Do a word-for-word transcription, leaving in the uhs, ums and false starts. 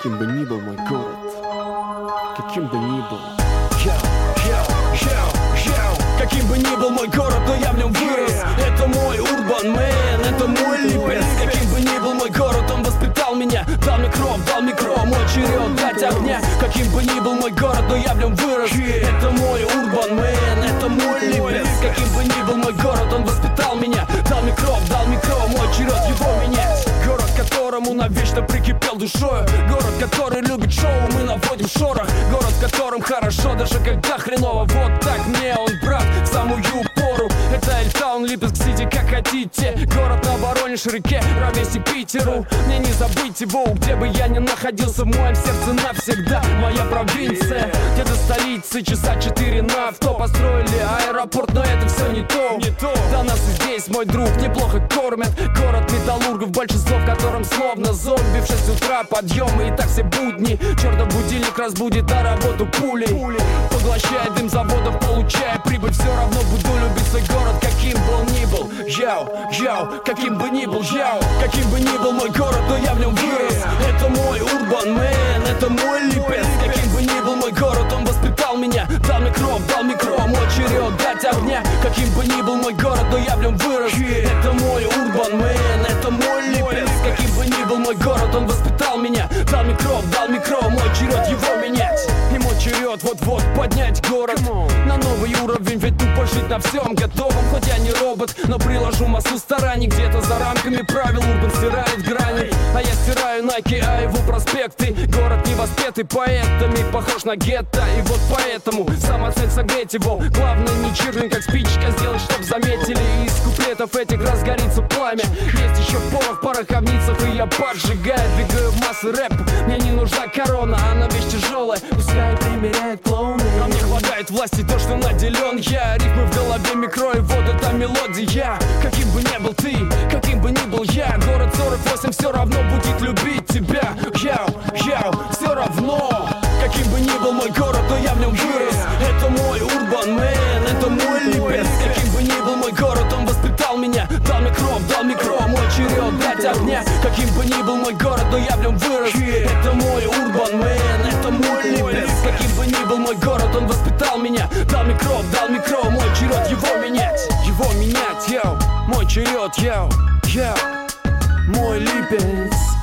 Каким бы ни был мой город, каким бы ни был. Йоу, йоу, йоу, йоу. Каким бы ни был мой город, но я в нем вырос. Это мой урбан мэн, это мой липец. Каким бы ни был мой город, он воспитал меня. Дал мне кров, дал мне кров, мой черед дать огня. Каким бы ни был мой город, но я в нем вырос. Это мой урбан мэн, это мой липец. Каким бы ни был мой город, он воспитал меня. Дал мне кров, дал мне кров, мой черед его менять. Город, которому навечно прикипел душою. Город, который любит шоу, мы наводим шорох. Город, в котором хорошо, даже когда хреново. Вот так мне он, брат, в самую пору. Это Эльтаун, Липецк-Сити, как хотите. Город на Воронеж-реке, ровесник Питеру. Мне не забыть его, где бы я ни находился. В моем сердце навсегда моя провинция. Где-то столицы, часа четыре на авто. Построили аэропорт, но это все не то. Не то. До нас и здесь, мой друг, неплохо кормят. Город металлургов, большинство в котором словно зомби. В шесть утра подъемы, и так все будни. Чертов будильник разбудит на работу пулей. Поглощая дым заводов, получая прибыль. Все равно буду любить свой город, каким бы он ни был. Йоу, йоу, каким бы ни был, йоу. Каким бы ни был мой город, но я в нем вырос. Это мой урбан мэн, это мой липец. Каким бы ни был мой город, он воспитал меня. Дал мне кров, дал мне кров, мой черед дать огня. Каким бы ни был мой город, но я в нем вырос. Это мой урбан мэн, это мой липец. Каким бы ни был мой город, он воспитал меня. Дал мне кров, дал мне кров, мой черед его менять. И мой черед вот-вот поднять город на новый уровень, ведь тупо жить на всем готовом. Хоть я не робот, но приложу массу стараний. Где-то за рамками правил урбан стирает грани. А я стираю Nike, а его проспекты. Город невоспетый поэтами, похож на гетто. И вот поэтому самоцель согреть его. Главное не чиркнуть, как спичка, сделать, чтоб заметили. И из куплетов этих разгорится пламя. Есть еще порох в пороховницах, и я поджигаю. Двигаю в массы рэп, мне не нужна корона. Она вещь тяжелая, пускай примеряет клоуны. А мне хватает власти то, что наделен я. Рифмы в голове, микро, и вот эта мелодия. Каким бы ни был ты, каким бы ни был я. Город сорок восемь все равно будет любить тебя. Яу, яу, все равно. Каким бы ни был мой город, но я в нем вырос. Это мой урбан мэн, это мой липец. Каким бы ни был мой город, он воспитал меня. Дал мне кров, дал мне кров, мой черед дать огня. Каким бы ни был мой город, но я в нем вырос. Это мой урбан мэн, это мой липец. Каким бы ни был мой город, он воспитал меня. Дал мне кров, дал мне кров, мой черед его менять. Его менять, йоу, мой черед, йоу, йоу, мой липец.